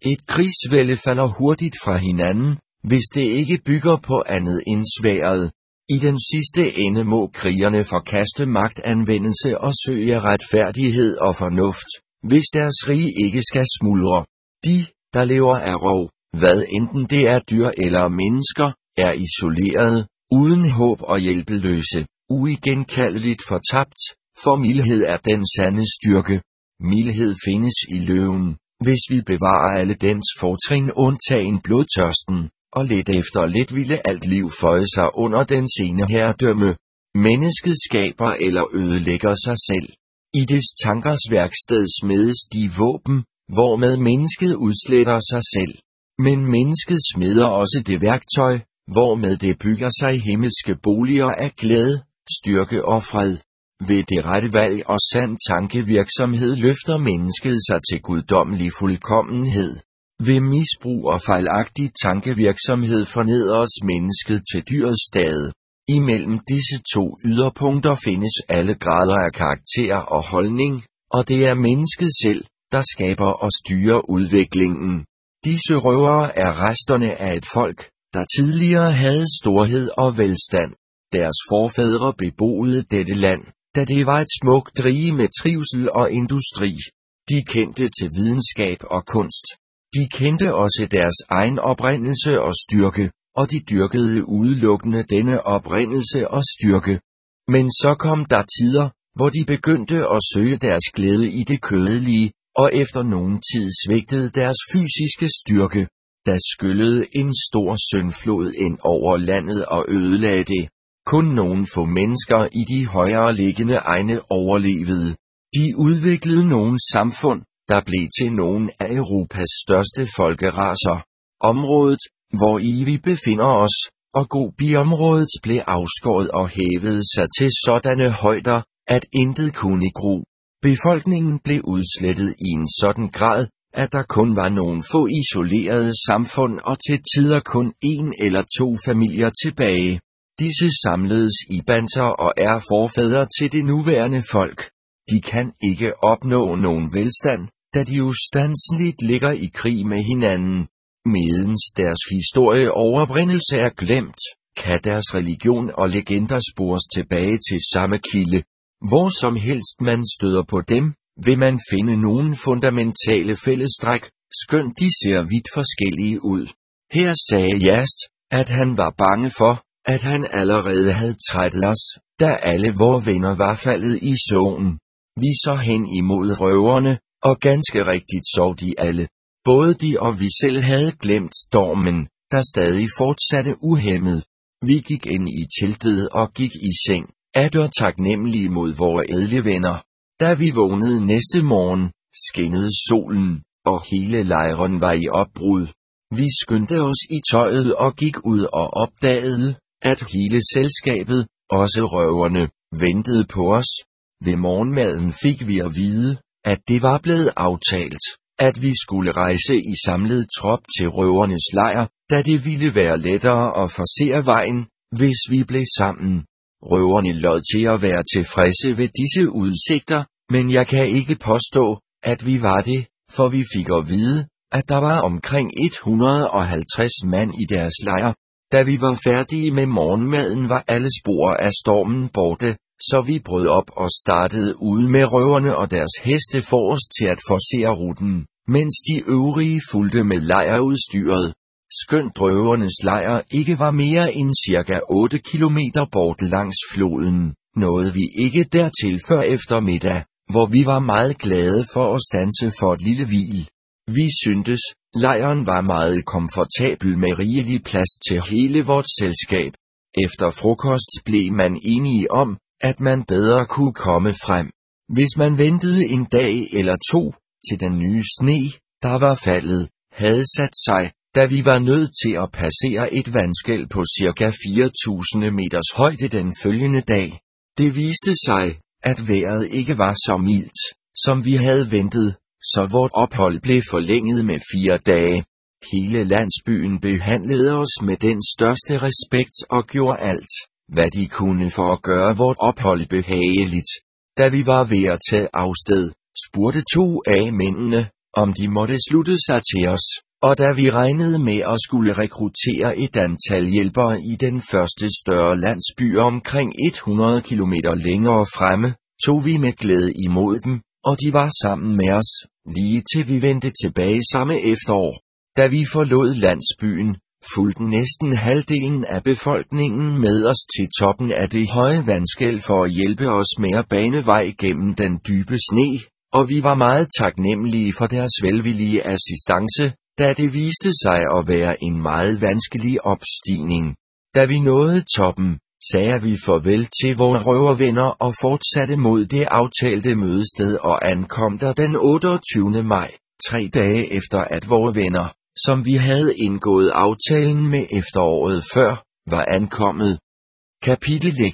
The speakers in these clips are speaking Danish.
Et krigsvælde falder hurtigt fra hinanden, hvis det ikke bygger på andet end sværdet. I den sidste ende må krigerne forkaste magtanvendelse og søge retfærdighed og fornuft, hvis deres rige ikke skal smuldre. De, der lever af rov, hvad enten det er dyr eller mennesker, er isolerede, uden håb og hjælpeløse, uigenkaldeligt fortabt, for mildhed er den sande styrke. Mildhed findes i løven, hvis vi bevarer alle dens fortrin undtagen blodtørsten, og lidt efter lidt ville alt liv føje sig under den sene herredømme. Mennesket skaber eller ødelægger sig selv. I des tankers værksted smedes de våben, hvormed mennesket udsletter sig selv. Men mennesket smeder også det værktøj, hvormed det bygger sig himmelske boliger af glæde, styrke og fred. Ved det rette valg og sand tankevirksomhed løfter mennesket sig til guddommelig fuldkommenhed. Ved misbrug og fejlagtig tankevirksomhed fornedres mennesket til dyrets stade. Imellem disse to yderpunkter findes alle grader af karakter og holdning, og det er mennesket selv, der skaber og styrer udviklingen. Disse røvere er resterne af et folk, der tidligere havde storhed og velstand. Deres forfædre beboede dette land, da det var et smukt rige med trivsel og industri. De kendte til videnskab og kunst. De kendte også deres egen oprindelse og styrke, og de dyrkede udelukkende denne oprindelse og styrke. Men så kom der tider, hvor de begyndte at søge deres glæde i det kødelige, og efter nogen tid svigtede deres fysiske styrke. Der skyllede en stor syndflod ind over landet og ødelagde det. Kun nogle få mennesker i de højere liggende egne overlevede. De udviklede nogle samfund, der blev til nogle af Europas største folkeracer. Området, hvor vi befinder os, og Gobi-området blev afskåret og hævede sig til sådanne højder, at intet kunne gro. Befolkningen blev udslettet i en sådan grad, at der kun var nogle få isolerede samfund og til tider kun en eller to familier tilbage. Disse samledes i banter og er forfædre til det nuværende folk. De kan ikke opnå nogen velstand, da de ustandsligt ligger i krig med hinanden. Medens deres historie og oprindelse er glemt, kan deres religion og legender spores tilbage til samme kilde. Hvor som helst man støder på dem, vil man finde nogle fundamentale fællestræk, skønt de ser vidt forskellige ud. Her sagde Jast, at han var bange for, at han allerede havde trættet os, da alle vore venner var faldet i søvn. Vi så hen imod røverne, og ganske rigtigt sov de alle. Både de og vi selv havde glemt stormen, der stadig fortsatte uhæmmet. Vi gik ind i teltet og gik i seng, atter taknemmelige mod vore ædle venner. Da vi vågnede næste morgen, skinnede solen, og hele lejren var i opbrud. Vi skyndte os i tøjet og gik ud og opdagede, at hele selskabet, også røverne, ventede på os. Ved morgenmaden fik vi at vide, at det var blevet aftalt, at vi skulle rejse i samlet trop til røvernes lejr, da det ville være lettere at forsere vejen, hvis vi blev sammen. Røverne lod til at være tilfredse ved disse udsigter, men jeg kan ikke påstå, at vi var det, for vi fik at vide, at der var omkring 150 mand i deres lejr. Da vi var færdige med morgenmaden, var alle spor af stormen borte, så vi brød op og startede ude med røverne og deres heste forrest til at forsere ruten, mens de øvrige fulgte med lejrudstyret. Skønt røvernes lejr ikke var mere end cirka 8 kilometer bort langs floden, nåede vi ikke dertil før eftermiddag, hvor vi var meget glade for at standse for et lille hvil. Vi syntes, lejren var meget komfortabel med rigelig plads til hele vort selskab. Efter frokost blev man enige om, at man bedre kunne komme frem, hvis man ventede en dag eller to, til den nye sne, der var faldet, havde sat sig, da vi var nødt til at passere et vandskel på ca. 4.000 meters højde den følgende dag. Det viste sig, at vejret ikke var så mildt, som vi havde ventet, så vort ophold blev forlænget med 4 dage. Hele landsbyen behandlede os med den største respekt og gjorde alt, hvad de kunne for at gøre vort ophold behageligt. Da vi var ved at tage afsted, spurgte 2 af mændene, om de måtte slutte sig til os, og da vi regnede med at skulle rekruttere et antal hjælpere i den første større landsby omkring 100 kilometer længere fremme, tog vi med glæde imod dem, og de var sammen med os, lige til vi vendte tilbage samme efterår. Da vi forlod landsbyen, fulgte næsten halvdelen af befolkningen med os til toppen af det høje vandskel for at hjælpe os med at bane vej gennem den dybe sne, og vi var meget taknemmelige for deres velvillige assistance, da det viste sig at være en meget vanskelig opstigning. Da vi nåede toppen, sagde vi farvel til vores røvervenner og fortsatte mod det aftalte mødested og ankom der den 28. maj, 3 dage efter at vores venner, som vi havde indgået aftalen med efteråret før, var ankommet. Kapitel 6.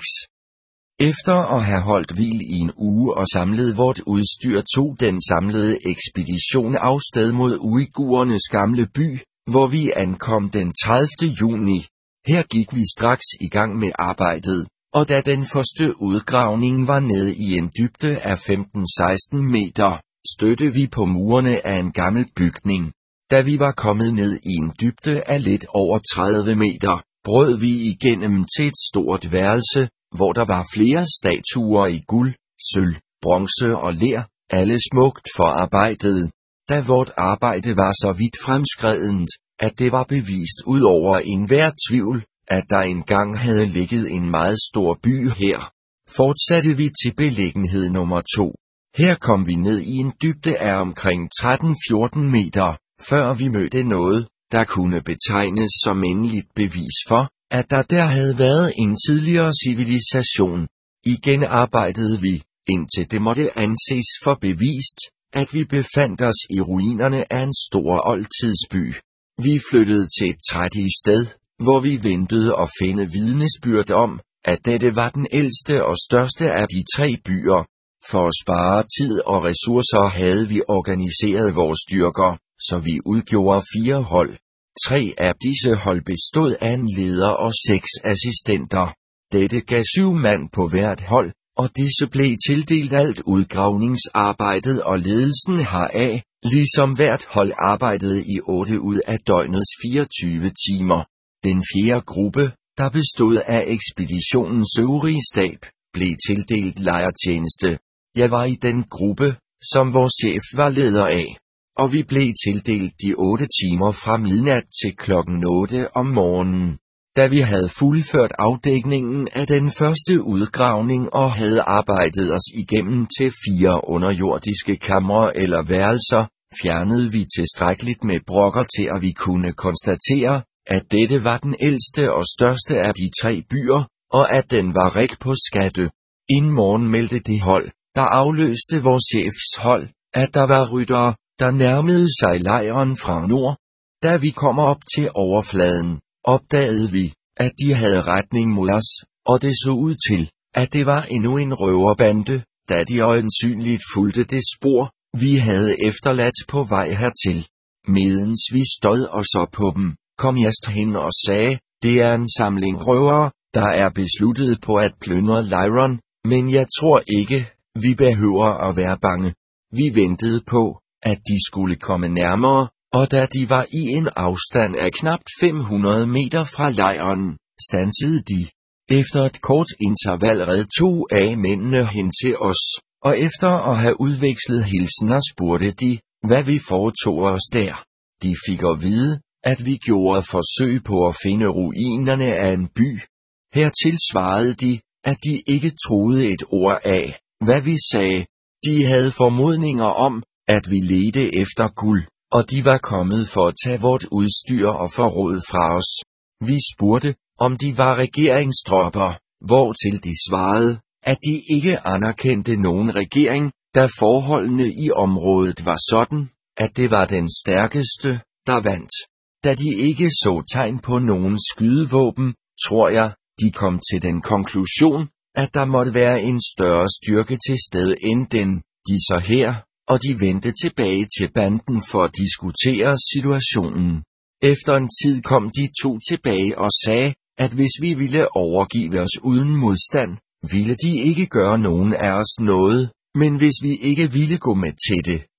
Efter at have holdt hvil i en uge og samlet vort udstyr, tog den samlede ekspedition afsted mod uigurernes gamle by, hvor vi ankom den 30. juni. Her gik vi straks i gang med arbejdet, og da den første udgravning var nede i en dybde af 15-16 meter, stødte vi på murene af en gammel bygning. Da vi var kommet ned i en dybde af lidt over 30 meter, brød vi igennem til et stort værelse, hvor der var flere statuer i guld, sølv, bronze og ler, alle smukt forarbejdet. Da vort arbejde var så vidt fremskredent, at det var bevist ud over enhver tvivl, at der engang havde ligget en meget stor by her, fortsatte vi til beliggenhed nummer 2. Her kom vi ned i en dybde af omkring 13-14 meter, før vi mødte noget, der kunne betegnes som endeligt bevis for, at der havde været en tidligere civilisation. Igen arbejdede vi, indtil det måtte anses for bevist, at vi befandt os i ruinerne af en stor oldtidsby. Vi flyttede til et trættigt sted, hvor vi ventede at finde vidnesbyrd om, at dette var den ældste og største af de 3 byer. For at spare tid og ressourcer havde vi organiseret vores styrker, så vi udgjorde 4 hold. 3 af disse hold bestod af en leder og 6 assistenter. Dette gav 7 mand på hvert hold, og disse blev tildelt alt udgravningsarbejdet og ledelsen heraf, ligesom hvert hold arbejdede i 8 ud af døgnets 24 timer. Den 4. gruppe, der bestod af ekspeditionens øvrige stab, blev tildelt lejrtjeneste. Jeg var i den gruppe, som vores chef var leder af, og vi blev tildelt de 8 timer fra midnat til klokken 8 om morgenen. Da vi havde fuldført afdækningen af den første udgravning og havde arbejdet os igennem til 4 underjordiske kamre eller værelser, fjernede vi tilstrækkeligt med brokker til at vi kunne konstatere, at dette var den ældste og største af de 3 byer, og at den var rig på skatte. Inden morgen meldte det hold, der afløste vores chefs hold, at der var ryttere, der nærmede sig lejren fra nord. Da vi kom op til overfladen, opdagede vi, at de havde retning mod os, og det så ud til, at det var endnu en røverbande, da de øjensynligt fulgte det spor, vi havde efterladt på vej hertil. Medens vi stod og så på dem, kom jeg hen og sagde, det er en samling røvere, der er besluttet på at plyndre lejren, men jeg tror ikke, vi behøver at være bange. Vi ventede på, at de skulle komme nærmere, og da de var i en afstand af knap 500 meter fra lejren, standsede de. Efter et kort interval red 2 af mændene hen til os, og efter at have udvekslet hilsener spurgte de, hvad vi foretog os der. De fik at vide, at vi gjorde forsøg på at finde ruinerne af en by. Hertil svarede de, at de ikke troede et ord af, hvad vi sagde. De havde formodninger om, at vi ledte efter guld, og de var kommet for at tage vort udstyr og forråd fra os. Vi spurgte, om de var regeringstropper, hvortil de svarede, at de ikke anerkendte nogen regering, da forholdene i området var sådan, at det var den stærkeste, der vandt. Da de ikke så tegn på nogen skydevåben, tror jeg, de kom til den konklusion, at der måtte være en større styrke til stede end den, de så her, og de vendte tilbage til banden for at diskutere situationen. Efter en tid kom de 2 tilbage og sagde, at hvis vi ville overgive os uden modstand, ville de ikke gøre nogen af os noget, men hvis vi ikke ville gå med til det,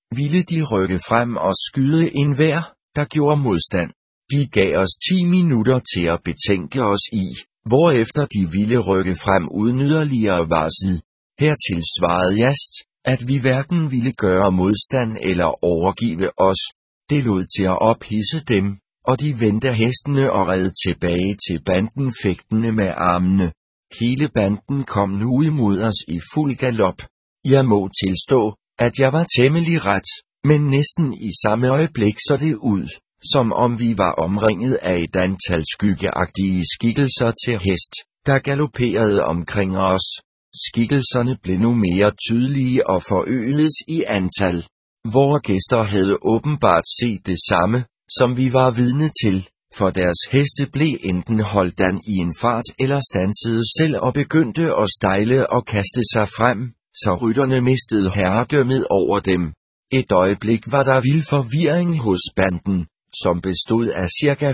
ville de rykke frem og skyde enhver, der gjorde modstand. De gav os 10 minutter til at betænke os i, hvorefter de ville rykke frem uden yderligere varsel. Hertil svarede Jast, at vi hverken ville gøre modstand eller overgive os. Det lod til at ophidse dem, og de vendte hestene og red tilbage til banden fægtende med armene. Hele banden kom nu imod os i fuld galop. Jeg må tilstå, at jeg var temmelig ret, men næsten i samme øjeblik så det ud, som om vi var omringet af et antal skyggeagtige skikkelser til hest, der galopperede omkring os. Skikkelserne blev nu mere tydelige og forøgedes i antal. Vore gæster havde åbenbart set det samme, som vi var vidne til, for deres heste blev enten holdt an i en fart eller standsede selv og begyndte at stejle og kaste sig frem, så rytterne mistede herredømmet over dem. Et øjeblik var der vild forvirring hos banden, som bestod af ca.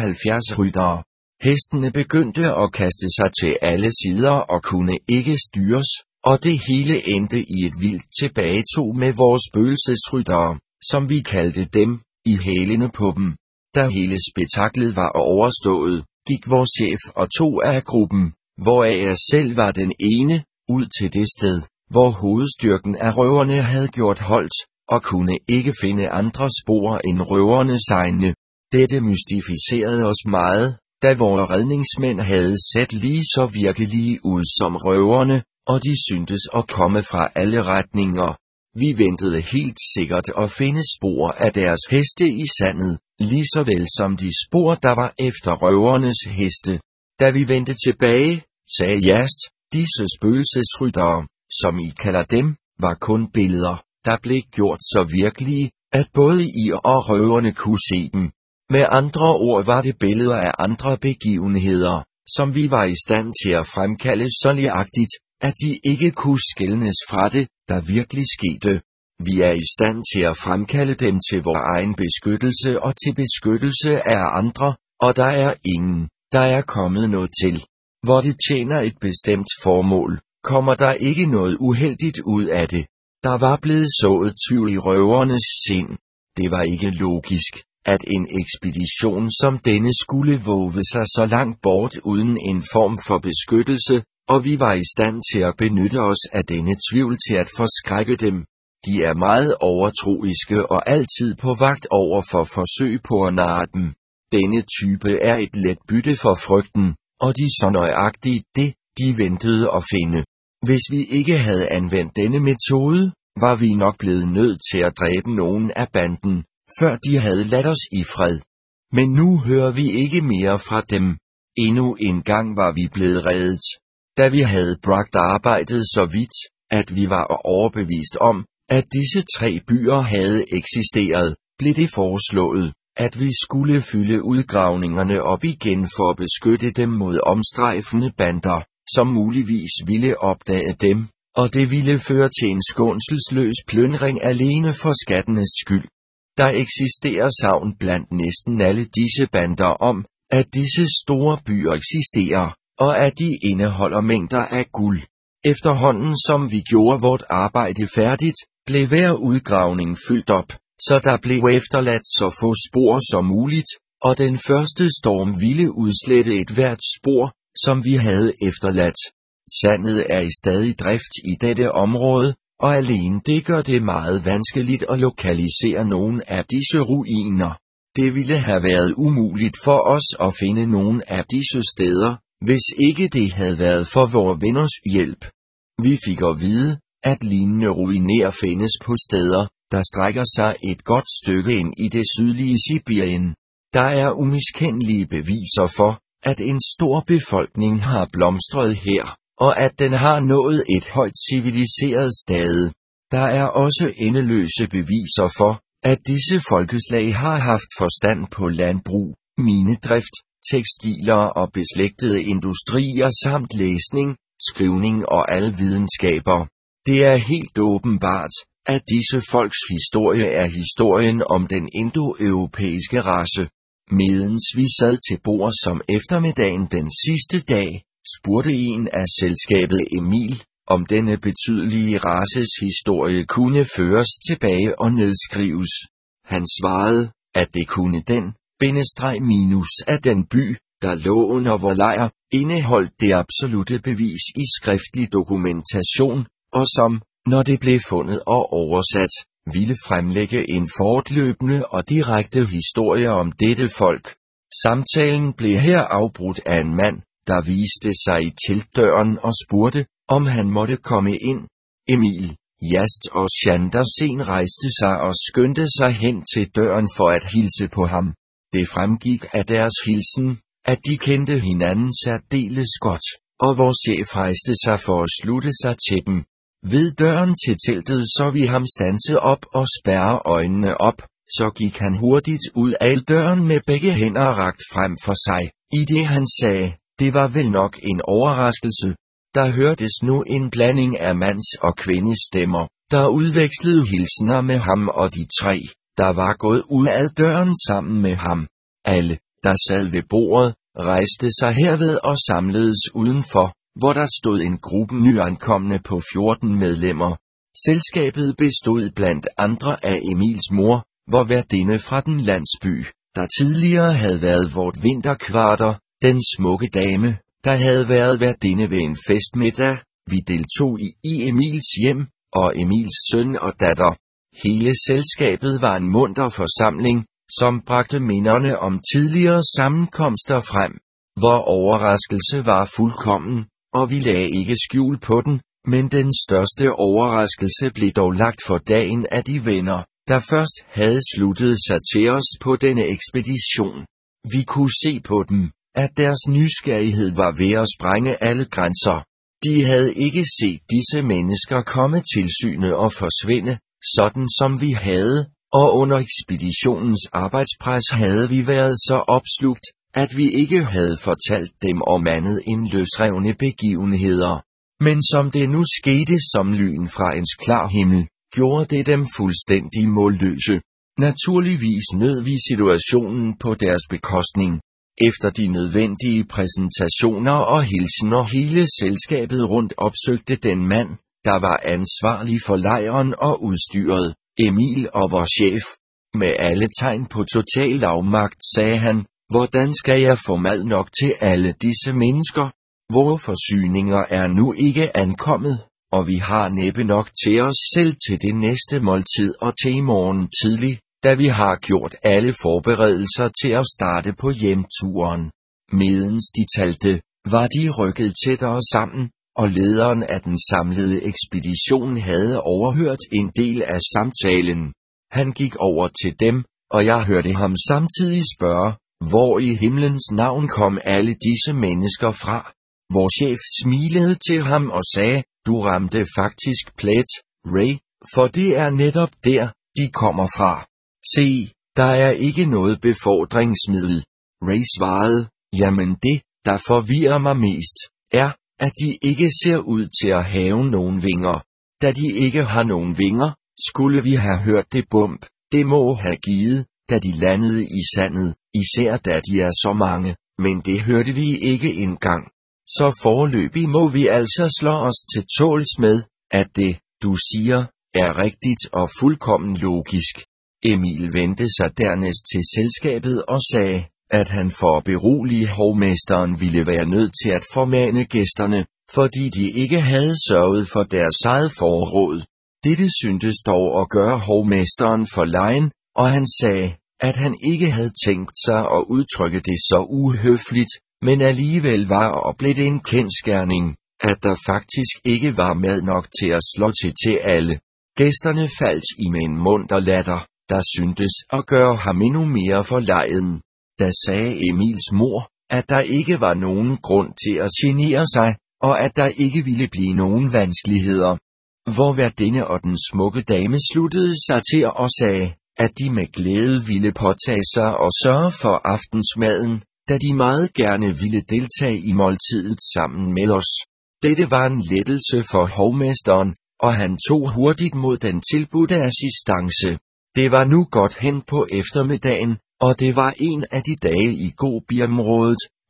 75 ryttere. Hestene begyndte at kaste sig til alle sider og kunne ikke styres, og det hele endte i et vildt tilbagetog med vores spøgelsesryttere, som vi kaldte dem, i hælene på dem. Da hele spektaklet var overstået, gik vores chef og 2 af gruppen, hvoraf jeg selv var den ene, ud til det sted, hvor hovedstyrken af røverne havde gjort holdt, og kunne ikke finde andre spor end røvernes egne. Dette mystificerede os meget, da vore redningsmænd havde set lige så virkelige ud som røverne, og de syntes at komme fra alle retninger. Vi ventede helt sikkert at finde spor af deres heste i sandet, lige så vel som de spor, der var efter røvernes heste. Da vi vendte tilbage, sagde Jast, disse spøgelsesryttere, som I kalder dem, var kun billeder, der blev gjort så virkelige, at både I og røverne kunne se dem. Med andre ord var det billeder af andre begivenheder, som vi var i stand til at fremkalde så nøjagtigt, at de ikke kunne skelnes fra det, der virkelig skete. Vi er i stand til at fremkalde dem til vor egen beskyttelse og til beskyttelse af andre, og der er ingen, der er kommet noget til. Hvor det tjener et bestemt formål, kommer der ikke noget uheldigt ud af det. Der var blevet sået tvivl i røvernes sind. Det var ikke logisk, at en ekspedition som denne skulle vove sig så langt bort uden en form for beskyttelse, og vi var i stand til at benytte os af denne tvivl til at forskrække dem. De er meget overtroiske og altid på vagt over for forsøg på at narre dem. Denne type er et let bytte for frygten, og de så nøjagtigt det, de ventede at finde. Hvis vi ikke havde anvendt denne metode, var vi nok blevet nødt til at dræbe nogen af banden, før de havde ladt os i fred. Men nu hører vi ikke mere fra dem. Endnu en gang var vi blevet reddet. Da vi havde bragt arbejdet så vidt, at vi var overbevist om, at disse 3 byer havde eksisteret, blev det foreslået, at vi skulle fylde udgravningerne op igen for at beskytte dem mod omstrejfende bander, som muligvis ville opdage dem, og det ville føre til en skånselsløs plyndring alene for skattenes skyld. Der eksisterer sagn blandt næsten alle disse bander om, at disse store byer eksisterer, og at de indeholder mængder af guld. Efterhånden som vi gjorde vort arbejde færdigt, blev hver udgravning fyldt op, så der blev efterladt så få spor som muligt, og den første storm ville udslette et hvert spor, som vi havde efterladt. Sandet er i stadig drift i dette område, og alene det gør det meget vanskeligt at lokalisere nogen af disse ruiner. Det ville have været umuligt for os at finde nogen af disse steder, hvis ikke det havde været for vore venners hjælp. Vi fik at vide, at lignende ruiner findes på steder, der strækker sig et godt stykke ind i det sydlige Sibirien. Der er umiskendelige beviser for, at en stor befolkning har blomstret her, og at den har nået et højt civiliseret stade. Der er også endeløse beviser for, at disse folkeslag har haft forstand på landbrug, minedrift, tekstiler og beslægtede industrier samt læsning, skrivning og alle videnskaber. Det er helt åbenbart, at disse folks historie er historien om den indoeuropæiske race. Medens vi sad til bord som eftermiddagen den sidste dag, spurgte en af selskabet Emil, om denne betydelige races historie kunne føres tilbage og nedskrives. Han svarede, at det kunne den, minus af den by, der lå under vor lejr, indeholdt det absolutte bevis i skriftlig dokumentation, og som, når det blev fundet og oversat, ville fremlægge en fortløbende og direkte historie om dette folk. Samtalen blev her afbrudt af en mand, der viste sig i teltdøren og spurgte, om han måtte komme ind. Emil, Jast og Chandersen rejste sig og skyndte sig hen til døren for at hilse på ham. Det fremgik af deres hilsen, at de kendte hinanden særdeles godt, og vores chef rejste sig for at slutte sig til dem. Ved døren til teltet så vi ham standse op og spærre øjnene op, så gik han hurtigt ud af døren med begge hænder rakt frem for sig, i det han sagde, det var vel nok en overraskelse. Der hørtes nu en blanding af mands- og kvindestemmer, der udvekslede hilsener med ham og de tre, der var gået ud af døren sammen med ham. Alle, der sad ved bordet, rejste sig herved og samledes udenfor, hvor der stod en gruppe nyankomne på 14 medlemmer. Selskabet bestod blandt andre af Emils mor, hvor værtinde fra den landsby, der tidligere havde været vort vinterkvarter, den smukke dame, der havde været værtinde ved en festmiddag, vi deltog i Emils hjem, og Emils søn og datter. Hele selskabet var en munter forsamling, som bragte minderne om tidligere sammenkomster frem. Vor overraskelse var fuldkommen, og vi lagde ikke skjul på den, men den største overraskelse blev dog lagt for dagen af de venner, der først havde sluttet sig til os på denne ekspedition. Vi kunne se på dem, at deres nysgerrighed var ved at sprænge alle grænser. De havde ikke set disse mennesker komme til syne og forsvinde, sådan som vi havde, og under ekspeditionens arbejdspres havde vi været så opslugt, at vi ikke havde fortalt dem om andet end løsrevne begivenheder. Men som det nu skete som lyn fra en klar himmel, gjorde det dem fuldstændig målløse. Naturligvis nød vi situationen på deres bekostning. Efter de nødvendige præsentationer og hilsener hele selskabet rundt opsøgte den mand, der var ansvarlig for lejren og udstyret, Emil og vor chef. Med alle tegn på total afmagt sagde han, hvordan skal jeg få mad nok til alle disse mennesker? Vore forsyninger er nu ikke ankommet, og vi har næppe nok til os selv til det næste måltid og til i morgen tidlig, da vi har gjort alle forberedelser til at starte på hjemturen. Medens de talte, var de rykket tættere sammen, og lederen af den samlede ekspedition havde overhørt en del af samtalen. Han gik over til dem, og jeg hørte ham samtidig spørge, hvor i himlens navn kom alle disse mennesker fra. Vor chef smilede til ham og sagde, du ramte faktisk plet, Ray, for det er netop der, de kommer fra. Se, der er ikke noget befordringsmiddel. Ray svarede, jamen det, der forvirrer mig mest, er, at de ikke ser ud til at have nogen vinger. Da de ikke har nogen vinger, skulle vi have hørt det bump, det må have givet, da de landede i sandet, især da de er så mange, men det hørte vi ikke engang. Så foreløbig må vi altså slå os til tåls med, at det, du siger, er rigtigt og fuldkommen logisk. Emil vendte sig dernæst til selskabet og sagde, at han for at berolige hovmesteren ville være nødt til at formane gæsterne, fordi de ikke havde sørget for deres eget forråd. Dette syntes dog at gøre hovmesteren forlegen, og han sagde, at han ikke havde tænkt sig at udtrykke det så uhøfligt, men alligevel var og blev det en kendsgerning, at der faktisk ikke var mad nok til at slå til alle. Gæsterne faldt i med en munter latter, der syntes at gøre ham endnu mere forlegen. Da sagde Emils mor, at der ikke var nogen grund til at genere sig, og at der ikke ville blive nogen vanskeligheder. Hvor værtinde og den smukke dame sluttede sig til og sagde, at de med glæde ville påtage sig og sørge for aftensmaden, da de meget gerne ville deltage i måltidet sammen med os. Dette var en lettelse for hovmesteren, og han tog hurtigt mod den tilbudte assistance. Det var nu godt hen på eftermiddagen, og det var en af de dage i Gobiområdet,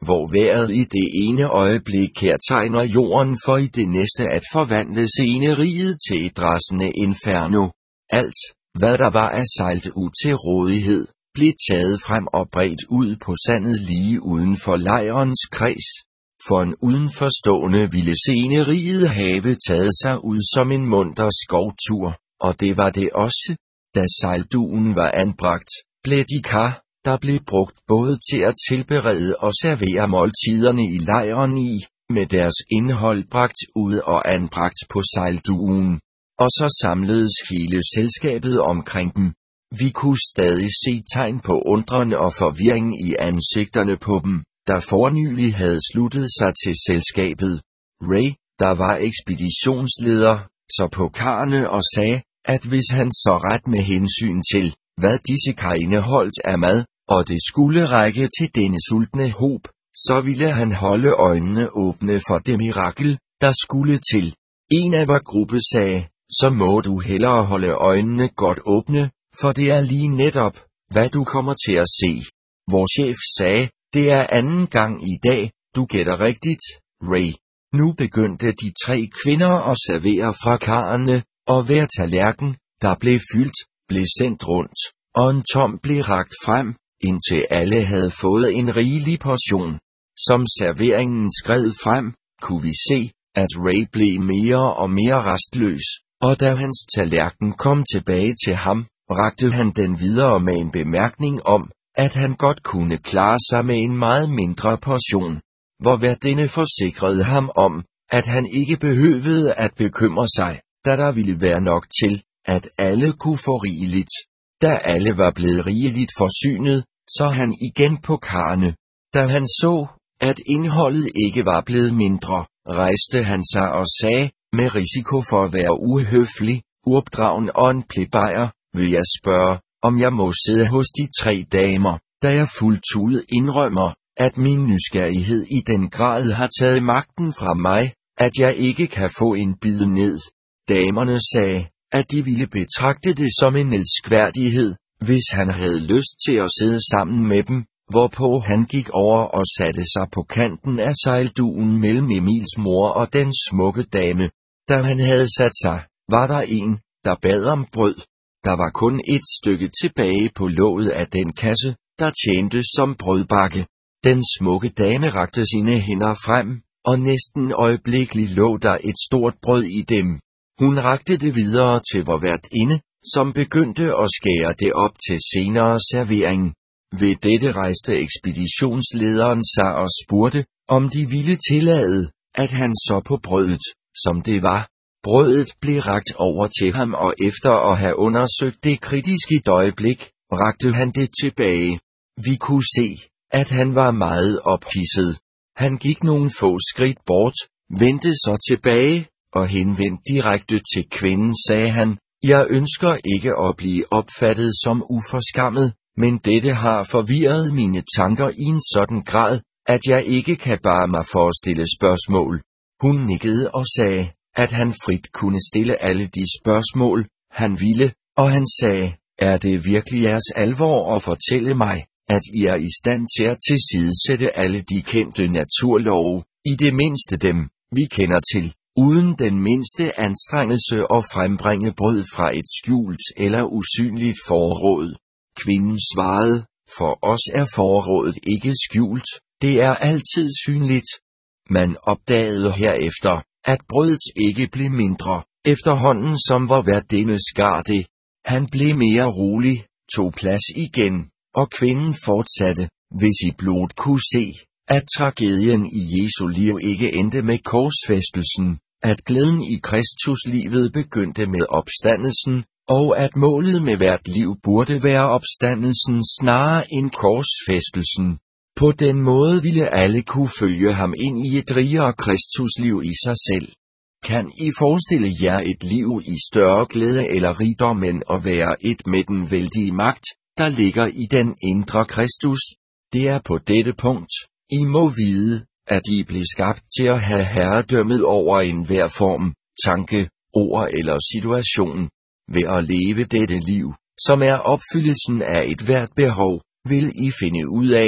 hvor vejret i det ene øjeblik kærtegner jorden for i det næste at forvandle sceneriet til et rasende inferno. Alt, hvad der var af sejlt ud til rådighed, blev taget frem og bredt ud på sandet lige uden for lejrens kreds. For en udenforstående ville sceneriet have taget sig ud som en munter skovtur, og det var det også. Da sejldugen var anbragt, blev de kar, der blev brugt både til at tilberede og servere måltiderne i lejren i, med deres indhold bragt ud og anbragt på sejldugen. Og så samledes hele selskabet omkring dem. Vi kunne stadig se tegn på undren og forvirring i ansigterne på dem, der fornylig havde sluttet sig til selskabet. Ray, der var ekspeditionsleder, så på karrene og sagde, at hvis han så ret med hensyn til, hvad disse kar indeholdt af mad, og det skulle række til denne sultne hob, så ville han holde øjnene åbne for det mirakel, der skulle til. En af vor gruppe sagde, så må du hellere holde øjnene godt åbne, for det er lige netop, hvad du kommer til at se. Vor chef sagde, det er anden gang i dag, du gætter rigtigt, Ray. Nu begyndte de 3 kvinder at servere fra karrene, og hver tallerken, der blev fyldt, blev sendt rundt, og en tom blev rakt frem, indtil alle havde fået en rigelig portion. Som serveringen skred frem, kunne vi se, at Ray blev mere og mere rastløs, og da hans tallerken kom tilbage til ham, rakte han den videre med en bemærkning om, at han godt kunne klare sig med en meget mindre portion, hvor værtinde forsikrede ham om, at han ikke behøvede at bekymre sig, da der ville være nok til, at alle kunne få rigeligt. Da alle var blevet rigeligt forsynet, så han igen på karrene. Da han så, at indholdet ikke var blevet mindre, rejste han sig og sagde, med risiko for at være uhøflig, uopdragen og en plebejer, vil jeg spørge, om jeg må sidde hos de 3 damer, da jeg fuldt ud indrømmer, at min nysgerrighed i den grad har taget magten fra mig, at jeg ikke kan få en bid ned. Damerne sagde, at de ville betragte det som en elskværdighed, hvis han havde lyst til at sidde sammen med dem, hvorpå han gik over og satte sig på kanten af sejldugen mellem Emils mor og den smukke dame. Da han havde sat sig, var der en, der bad om brød. Der var kun et stykke tilbage på låget af den kasse, der tjente som brødbakke. Den smukke dame rakte sine hænder frem, og næsten øjeblikkeligt lå der et stort brød i dem. Hun rakte det videre til vor værtinde, som begyndte at skære det op til senere servering. Ved dette rejste ekspeditionslederen sig og spurgte, om de ville tillade, at han så på brødet, som det var. Brødet blev rakt over til ham, og efter at have undersøgt det kritiske øjeblik, rakte han det tilbage. Vi kunne se, at han var meget ophidset. Han gik nogle få skridt bort, vendte så tilbage, og henvendt direkte til kvinden sagde han, jeg ønsker ikke at blive opfattet som uforskammet, men dette har forvirret mine tanker i en sådan grad, at jeg ikke kan bare mig for at stille spørgsmål. Hun nikkede og sagde, at han frit kunne stille alle de spørgsmål, han ville, og han sagde, er det virkelig jeres alvor at fortælle mig, at I er i stand til at tilsidesætte alle de kendte naturlove, i det mindste dem, vi kender til, uden den mindste anstrengelse og frembringe brød fra et skjult eller usynligt forråd? Kvinden svarede, for os er forrådet ikke skjult, det er altid synligt. Man opdagede herefter, at brødet ikke blev mindre, efterhånden som vor værtinde skar det. Han blev mere rolig, tog plads igen, og kvinden fortsatte, hvis I blot kunne se, at tragedien i Jesu liv ikke endte med korsfæstelsen, at glæden i Kristuslivet begyndte med opstandelsen, og at målet med hvert liv burde være opstandelsen snarere end korsfæstelsen. På den måde ville alle kunne følge ham ind i et rigere Kristusliv i sig selv. Kan I forestille jer et liv i større glæde eller rigdom end at være et med den vældige magt, der ligger i den indre Kristus? Det er på dette punkt, I må vide, at I blev skabt til at have herredømmet over enhver form, tanke, ord eller situation. Ved at leve dette liv, som er opfyldelsen af et hvert behov, vil I finde ud af,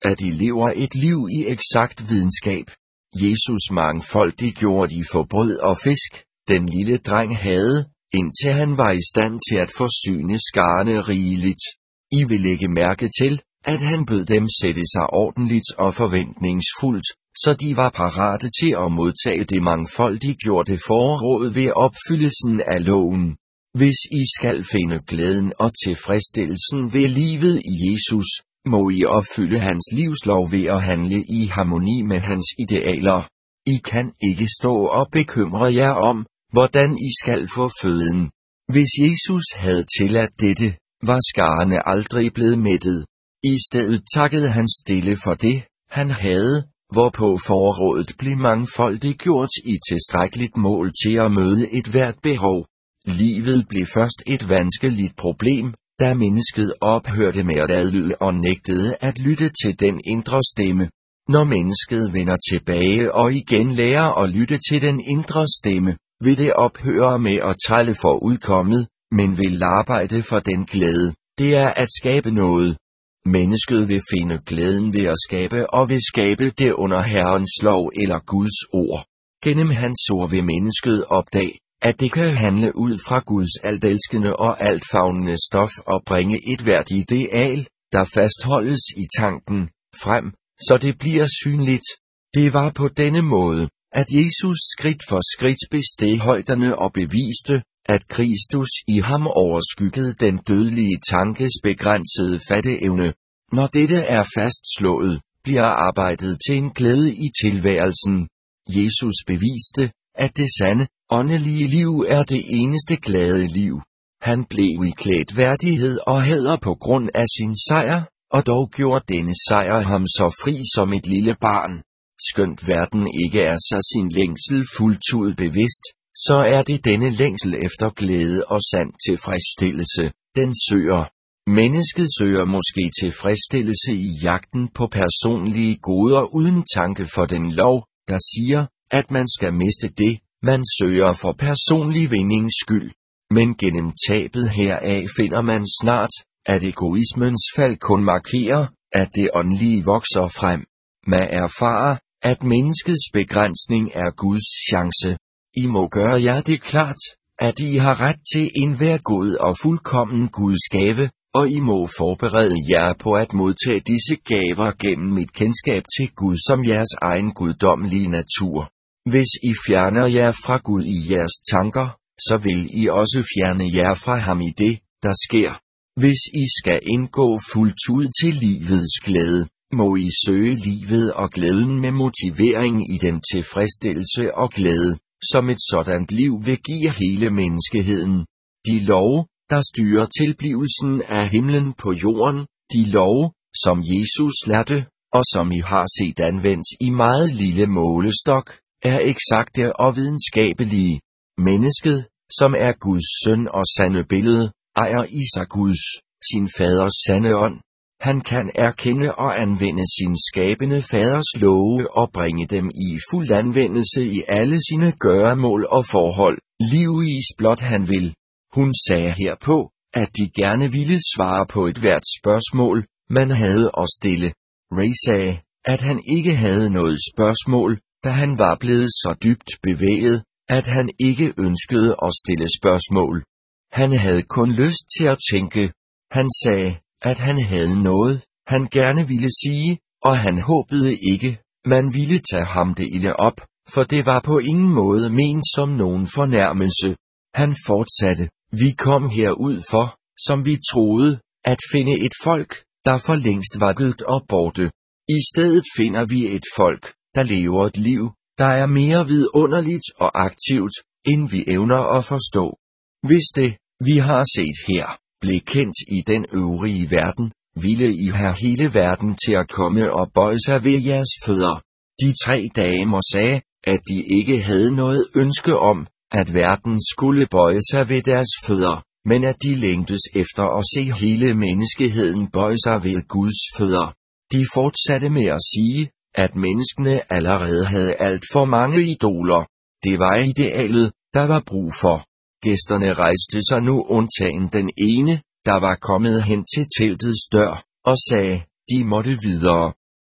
at de lever et liv i eksakt videnskab. Jesus mangfoldiggjorde de for brød og fisk, den lille dreng havde, indtil han var i stand til at forsyne skarne rigeligt. I vil lægge mærke til, at han bød dem sætte sig ordentligt og forventningsfuldt, så de var parate til at modtage det mangfoldiggjorte forråd ved opfyldelsen af loven. Hvis I skal finde glæden og tilfredsstillelsen ved livet i Jesus, må I opfylde hans livslov ved at handle i harmoni med hans idealer. I kan ikke stå og bekymre jer om, hvordan I skal få føden. Hvis Jesus havde tilladt dette, var skarne aldrig blevet mættet. I stedet takkede han stille for det, han havde, hvorpå forrådet blev mangfoldiggjort i tilstrækkeligt mål til at møde et hvert behov. Livet blev først et vanskeligt problem, da mennesket ophørte med at adlyde og nægtede at lytte til den indre stemme. Når mennesket vender tilbage og igen lærer at lytte til den indre stemme, vil det ophøre med at trælle for udkommet, men vil arbejde for den glæde, det er at skabe noget. Mennesket vil finde glæden ved at skabe og vil skabe det under Herrens lov eller Guds ord. Gennem hans ord vil mennesket opdage, at det kan handle ud fra Guds altelskende og altfavnende stof og bringe et hvert ideal, der fastholdes i tanken, frem, så det bliver synligt. Det var på denne måde, at Jesus skridt for skridt besteg højderne og beviste, at Kristus i ham overskyggede den dødelige tankes begrænsede fatteevne. Når dette er fastslået, bliver arbejdet til en glæde i tilværelsen. Jesus beviste, at det sande, åndelige liv er det eneste glade liv. Han blev iklædt værdighed og hæder på grund af sin sejr, og dog gjorde denne sejr ham så fri som et lille barn. Skønt verden ikke er sig sin længsel fuldt ud bevidst, så er det denne længsel efter glæde og sand tilfredsstillelse, den søger. Mennesket søger måske tilfredsstillelse i jagten på personlige goder uden tanke for den lov, der siger, at man skal miste det, man søger for personlig vindings skyld. Men gennem tabet heraf finder man snart, at egoismens fald kun markerer, at det åndelige vokser frem. Man erfarer, at menneskets begrænsning er Guds chance. I må gøre jer det klart, at I har ret til enhver god og fuldkommen Guds gave, og I må forberede jer på at modtage disse gaver gennem et kendskab til Gud som jeres egen guddommelige natur. Hvis I fjerner jer fra Gud i jeres tanker, så vil I også fjerne jer fra ham i det, der sker. Hvis I skal indgå fuldt ud til livets glæde, må I søge livet og glæden med motivering i den tilfredsstillelse og glæde, som et sådant liv vil give hele menneskeheden. De love, der styrer tilblivelsen af himlen på jorden, de love, som Jesus lærte, og som I har set anvendt i meget lille målestok, er eksakte og videnskabelige. Mennesket, som er Guds søn og sande billede, ejer i sig Guds, sin faders sande ånd. Han kan erkende og anvende sin skabende faders love og bringe dem i fuld anvendelse i alle sine gøremål og forhold. Livvis blot han vil. Hun sagde herpå, at de gerne ville svare på et hvert spørgsmål, man havde at stille. Ray sagde, at han ikke havde noget spørgsmål, da han var blevet så dybt bevæget, at han ikke ønskede at stille spørgsmål. Han havde kun lyst til at tænke. Han sagde, at han havde noget, han gerne ville sige, og han håbede ikke, man ville tage ham det ilde op, for det var på ingen måde ment som nogen fornærmelse. Han fortsatte, vi kom herud for, som vi troede, at finde et folk, der for længst var gået og borte. I stedet finder vi et folk, der lever et liv, der er mere vidunderligt og aktivt, end vi evner at forstå. Hvis det, vi har set her, blev kendt i den øvrige verden, ville I have hele verden til at komme og bøje sig ved jeres fødder. De 3 damer sagde, at de ikke havde noget ønske om, at verden skulle bøje sig ved deres fødder, men at de længtes efter at se hele menneskeheden bøje sig ved Guds fødder. De fortsatte med at sige, at menneskene allerede havde alt for mange idoler. Det var idealet, der var brug for. Gæsterne rejste sig nu undtagen den ene, der var kommet hen til teltets dør, og sagde, de måtte videre.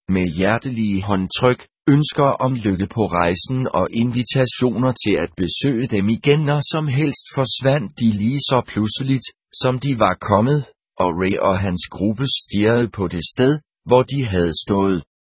med hjertelige håndtryk, ønsker om lykke på rejsen og invitationer til at besøge dem igen, når som helst forsvandt de lige så pludseligt, som de var kommet, og Ray og hans gruppe stirrede på det sted, hvor de havde stået.